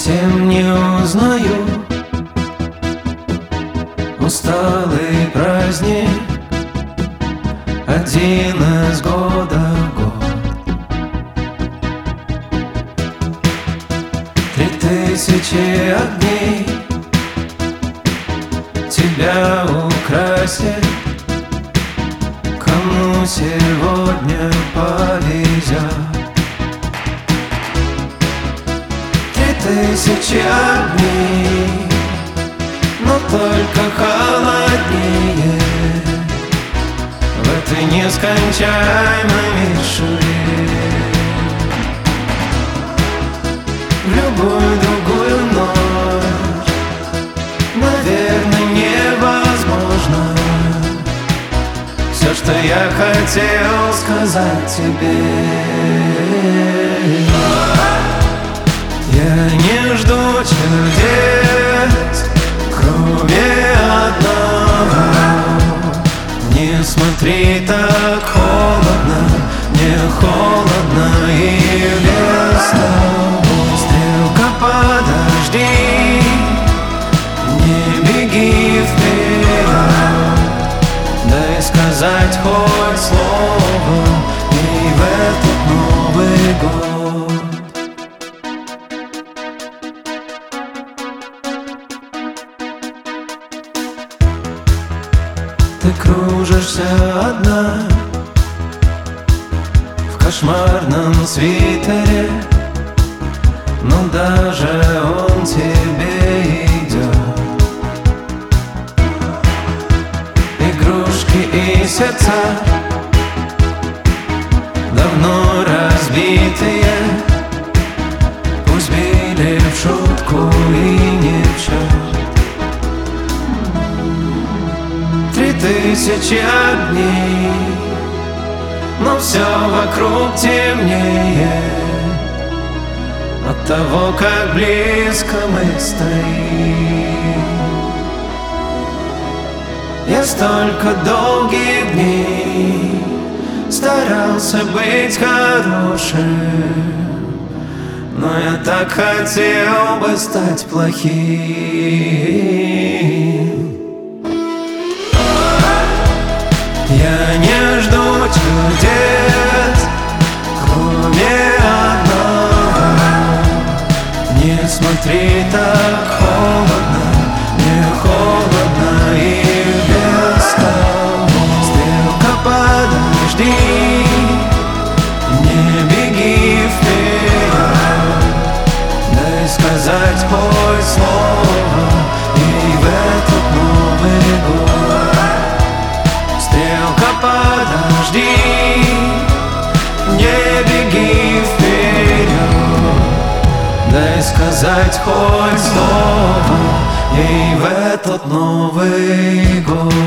совсем не узнаю усталый праздник, один из года в год. 3000 огней тебя украсит. Кому сегодня повезет? 3000 огней, но только холоднее в этой нескончаемой мишуре. В любую другую ночь, наверное, невозможно все, что я хотел сказать тебе. Я не жду чудес, кроме одного. Не смотри так холодно, мне холодно и без того. Стрелка, подожди, не беги вперед, дай сказать хоть слово и в этот Новый год. Ты кружишься одна в кошмарном свитере, но даже он тебе идет. Игрушки и сердца давно разбитые, пусть били в шутку и не в счет. 3000 огней, но все вокруг темнее от того, как близко мы стоим. Я столько долгих дней старался быть хорошим, но я так хотел бы стать плохим. Я не жду чудес, кроме одного. Не смотри так холодно, мне холодно и без того. Стрелка, подожди, не беги вперед, дай сказать хоть слово и в этот Новый год. Стрелка, подожди, не беги вперед, дай сказать хоть слово ей в этот Новый год.